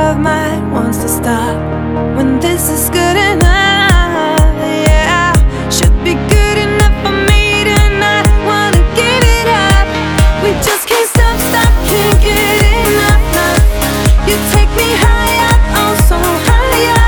of mine wants to stop when this is good enough. Yeah, should be good enough for me tonight. Wanna give it up. We just can't stop, can't get enough. You take me higher, oh so higher.